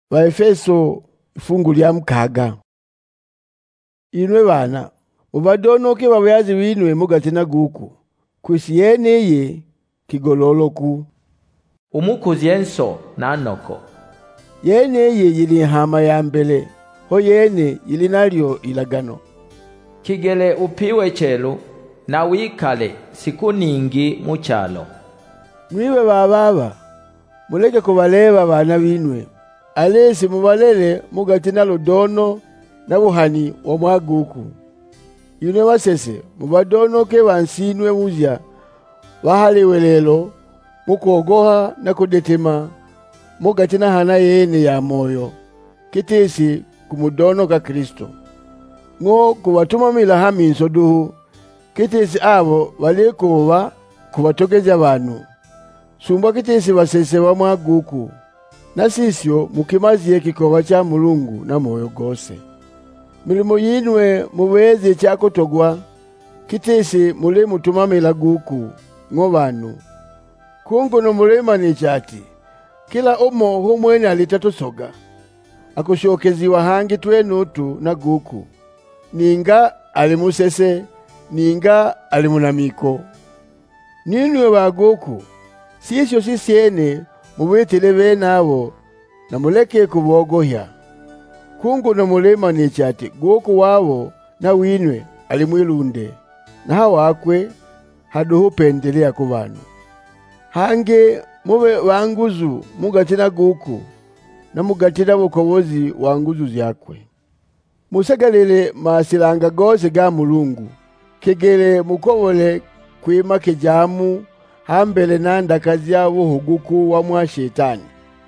Efeso ifungu lya mukaga. Inwe bana mubadonoke babuyazi binwe mugati na guku kwisi yeneye kigololoku umukuzi enso nanoko yeneye yili hama ya mbele ho yene yili nalyo ilagano kigele upiwe chelu na wikale siku ningi muchalo. Mwibe bababa muleke kubaleba bana binwe alesi mubalele mugati na ludono na buhani wa mwaguku. Yune wasese mubadonoke bansinwe muzya bahaliwe lelo mukogoha na kudetema mugati na hana yene ya moyo kitesi kumudonoka Kristo ngo kubatumamila haminso duhu kitesi abo balikuba kubatogeza abantu sumba kitesi basese wa mwaguku na sisyo mukimaziye kikoba cha Mulungu na moyo gose. Milimo yinwe mubeze cyakotogwa kitesi mule mutumamila guku ngo bantu kungono mulema ni chati kila omo humwene alitatosoga akushokeziwa hangi twenutu na guku ninga alimusese ninga alimunamiko ninwe baguku sisyo sisiene mubetele benabo na muleke kubogohya kungono mulema ni chati guku wabo na winwe alimwilunde na hawakwe haduhu pendelea ku bantu hange mube wanguzu mugati na guku na mugati na bukobozi wanguzu zyakwe musagalele masilanga gose ga Mulungu kegele mukobole kwima kejamu hambele nandakazi yabo huguku wa mwa shetani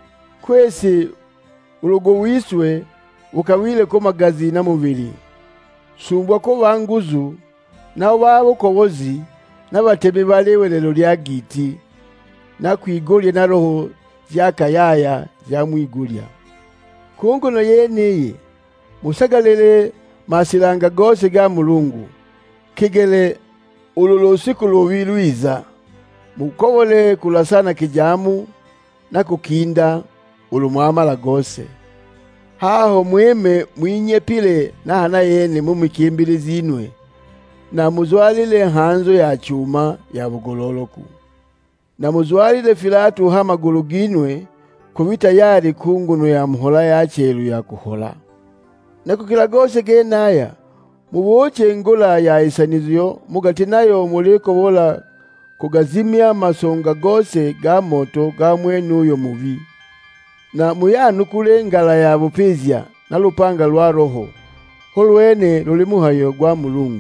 kwesi urugo wiswe ukawile ko magazi na mubiri sumbwa ko banguzu na wabo kobozi n'abatemi balewelelo lya giti na kwigulya na roho zyakayaya zamwigulya kungono yeneye musagalele masilanga gose ga Mulungu kigele ululosiku lubilwiza mukobole kulasana kijamu na kukinda ulumwamala gose haho mweme mwinyepile na hana yene mumikimbili zinwe na muzwalile hanzo ya chuma ya bugololoku na muzwalile filatu hamagulu ginwe kubita yari kunguno ya mhola ya chelu ya kuhola na kukila gose genaya muboche ngola ya isanizyo mugati nayo muliko bola kugazimya masonga gose ga moto ga mwenuyo mubi na muyanukule ngala ya bupizya na lupanga lwa roho holwene lulimuhayo gwa Mulungu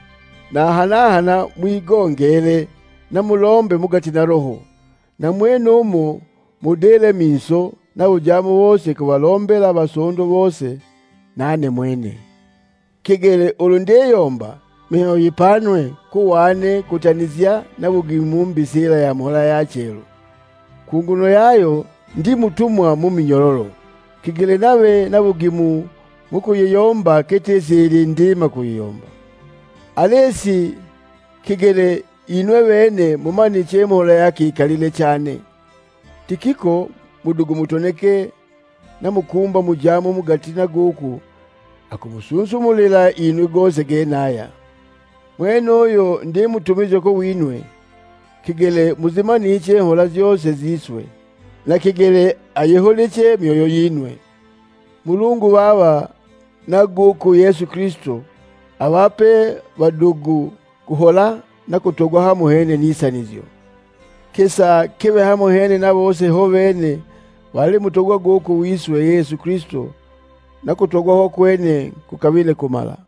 na hana mwigongele na mulombe mugati na roho na mweno umo mudele miso na ujamu wose kubalombela basondo bose nane mwene kigele ulundeyomba miho yipanwe kuwane kutanizya na bugimumbisila ya mhola ya chelo kunguno yayo ndi mutumwa muminyororo kigele nawe na bugimu mukuyeyomba keteseli ndima kuyeyomba alesi kigele inwe bene mumaniche mhola yake ikalile cyane tikiko mudugu mutoneke na mukumba mujamu mugati na guku akumusunsumulila inwe gose genaya mwenoyo ndi mutumizo ko winwe kigele muzimaniche mhola zyose ziswe na kigele ayeholeche myoyo yinwe Mulungu baba na guku Yesu Kristo abape badugu kuhola na kutogwa hamuhene nisanizyo kesa kebe hamuhene na bose ho bene wali mutogwa guku wiswe Yesu Kristo na kutogwa ho kwene kukabile kumala.